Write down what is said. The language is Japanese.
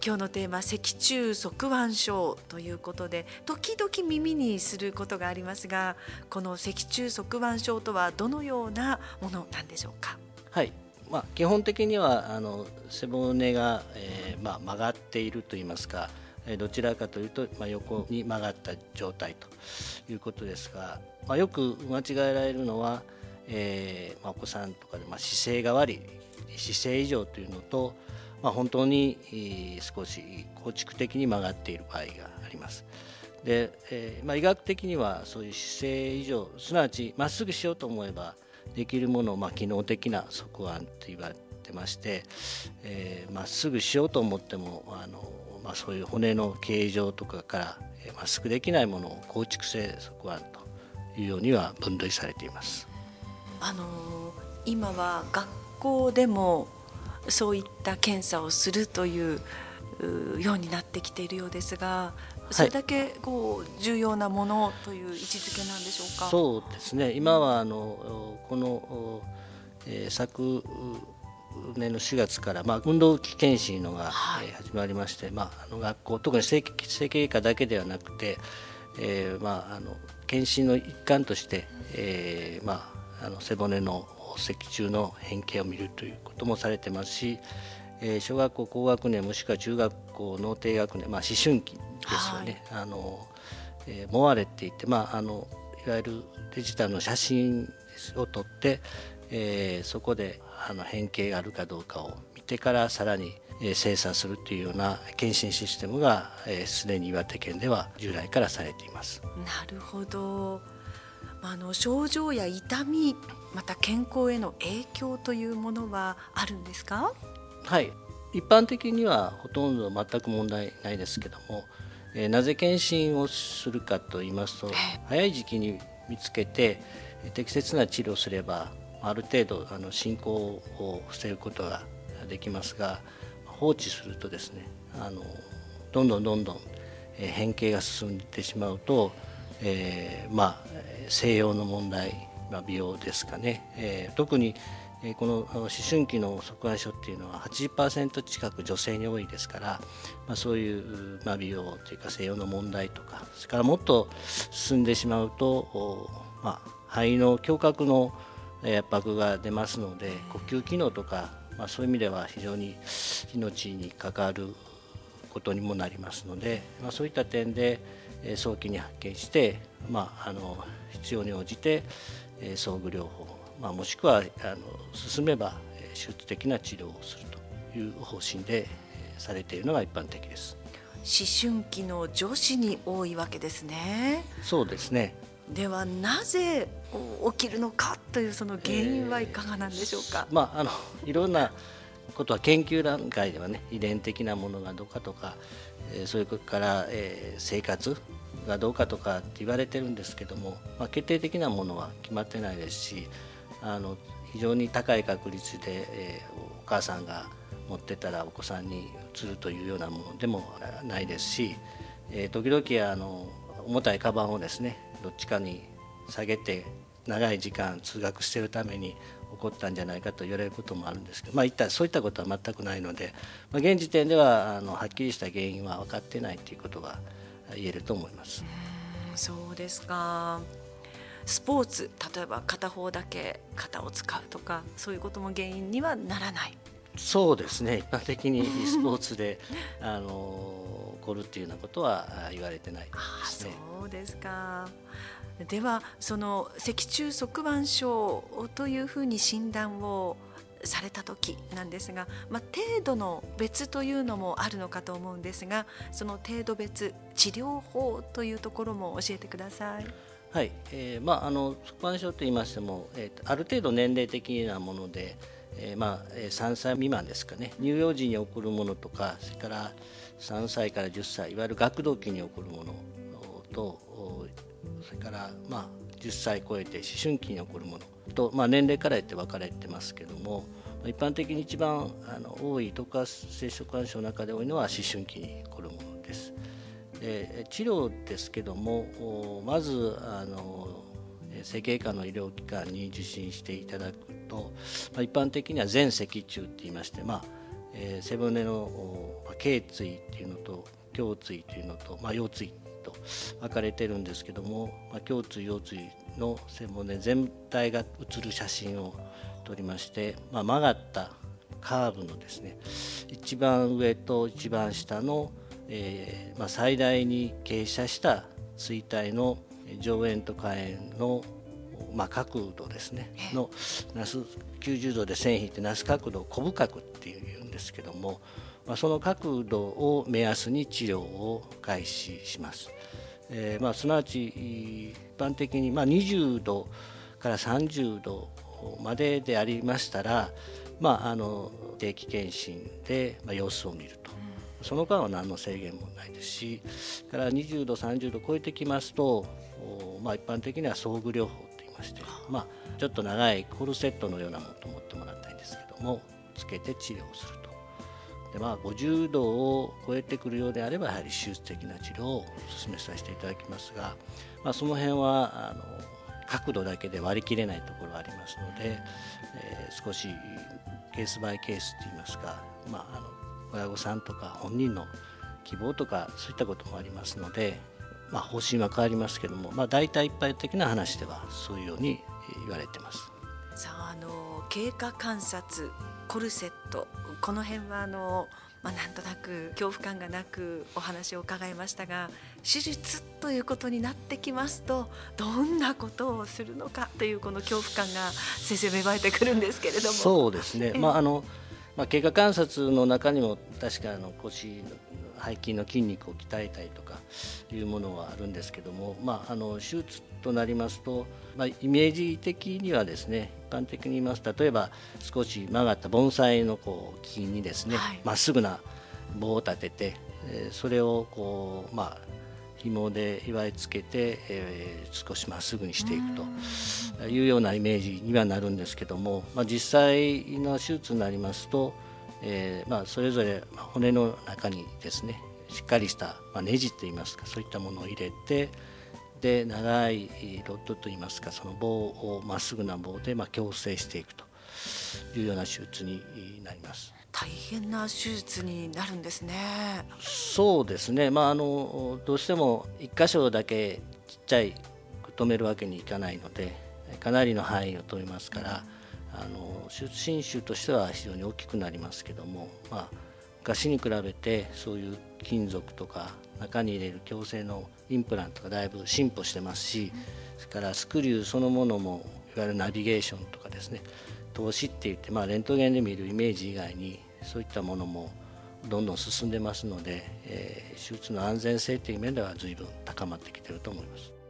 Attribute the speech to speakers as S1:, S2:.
S1: 今日のテーマ、脊柱側腕症ということで、時々耳にすることがありますが、この脊柱側腕症とはどのようなものなんでしょうか。
S2: はい、基本的には背骨が、曲がっているといいますか、どちらかというと、横に曲がった状態ということですが、よく間違えられるのは、お子さんとかで、姿勢が悪い、姿勢異常というのと、本当に少し構築的に曲がっている場合があります。で、医学的にはそういう姿勢異常、すなわちまっすぐしようと思えばできるものを、機能的な側腕と言われてまして、まっすぐしようと思ってもそういう骨の形状とかからまっすぐできないものを構築性側腕というようには分類されています。
S1: 今は学校でもそういった検査をするというようになってきているようですが、それだけ重要なものという位置づけなんでしょうか。
S2: そうですね、今はこの、昨年の4月から、運動器検診のが、始まりまして、学校、特に整形外科だけではなくて、検診の一環として、背骨の脊柱の変形を見るということもされてますし、小学校高学年もしくは中学校の低学年、思春期ですよね、モアレっていって、いわゆるデジタルの写真を撮って、そこで変形があるかどうかを見てからさらに精査するというような検診システムがすでに岩手県では従来からされています。
S1: なるほど。症状や痛み、また健康への影響というものはあるんですか。
S2: はい、一般的にはほとんど全く問題ないですけども、なぜ検診をするかと言いますと、早い時期に見つけて適切な治療をすればある程度進行を防ぐことができますが、放置するとですね、どんどん変形が進んでしまうと、西洋の問題、美容ですかね、特にこの思春期の側腕症っていうのは 80% 近く女性に多いですから、そういう美容というか西洋の問題とか、それからもっと進んでしまうと、肺の胸郭の圧迫が出ますので、呼吸機能とか、そういう意味では非常に命に関わることにもなりますので、そういった点で早期に発見して、必要に応じて装具療法、もしくは進めば手術的な治療をするという方針でされているのが一般的です。
S1: 思春期の女子に多いわけですね。
S2: そうですね。
S1: ではなぜ起きるのかというその原因はいかがなんでしょうか。
S2: いろんなことは研究段階ではね、遺伝的なものがどうかとか、それから、生活がどうかとかって言われてるんですけども、決定的なものは決まってないですし、非常に高い確率で、お母さんが持ってたらお子さんにうつるというようなものでもないですし、時々重たいカバンをですね、どっちかに下げて長い時間通学しているために起こったんじゃないかと言われることもあるんですけど、そういったことは全くないので、現時点でははっきりした原因は分かってないということが言えると思います。
S1: そうですか。スポーツ、例えば片方だけ肩を使うとか、そういうことも原因にはならない。
S2: そうですね、一般的にスポーツで起こるっていうようなことは言われてないですね。
S1: そうですか。ではその脊柱側腕症というふうに診断をされた時なんですが、程度の別というのもあるのかと思うんですが、その程度別治療法というところも教えてください。
S2: はい、側腕症といいましても、ある程度年齢的なもので、3歳未満ですかね、乳幼児に起こるものとか、それから3歳から10歳、いわゆる学童期に起こるものと、それから10歳超えて思春期に起こるものと、年齢から言って分かれてますけども、一般的に一番多い特発性側腕症の中で多いのは思春期に起こるものです。治療ですけども、まず整形外科の医療機関に受診していただくと、一般的には全脊柱って言いまして、背骨の頸椎っていうのと胸椎というのと、腰椎と分かれてるんですけども、胸椎腰椎の背骨全体が写る写真を撮りまして、曲がったカーブのですね、一番上と一番下の、最大に傾斜した椎体の上縁と下縁の、角度ですねのなす90度で線引いてなす角度を小深くっていうんですけども、その角度を目安に治療を開始します。すなわち一般的に20度から30度まででありましたら、定期検診で様子を見ると、その間は何の制限もないですし、から20度30度超えてきますと、一般的には装具療法といいまして、ちょっと長いコルセットのようなものと思ってもらったらいいんですけども、つけて治療をすると。で50度を超えてくるようであればやはり手術的な治療をお勧めさせていただきますが、その辺は角度だけで割り切れないところがありますので、少しケースバイケースといいますか、親御さんとか本人の希望とかそういったこともありますので、方針は変わりますけども、大体一般的な話ではそういうように言われてます。
S1: さあ、経過観察、コルセット、この辺はなんとなく恐怖感がなくお話を伺いましたが、手術ということになってきますとどんなことをするのかというこの恐怖感が先生芽生えてくるんですけれども。
S2: そうですね、経過観察の中にも確か腰背筋の筋肉を鍛えたりとかいうものはあるんですけども、手術となりますと、イメージ的にはですね、一般的に言いますと、例えば少し曲がった盆栽の木にですね、まっすぐな棒を立てて、それを紐で祝いつけて、少しまっすぐにしていくというようなイメージにはなるんですけども、実際の手術になりますと、それぞれ骨の中にですねしっかりした、ネジといいますか、そういったものを入れて、で長いロッドといいますか、その棒をまっすぐな棒で矯正していくというような手術になります。
S1: 大変な手術になるんですね。
S2: そうですね、どうしても一箇所だけちっちゃい止めるわけにいかないので、かなりの範囲を止めますから、手術侵襲としては非常に大きくなりますけども、昔に比べてそういう金属とか中に入れる矯正のインプラントがだいぶ進歩してますし、それからスクリューそのものもいわゆるナビゲーションとかですね、透視っていって、レントゲンで見るイメージ以外にそういったものもどんどん進んでますので、手術の安全性という面では随分高まってきていると思います。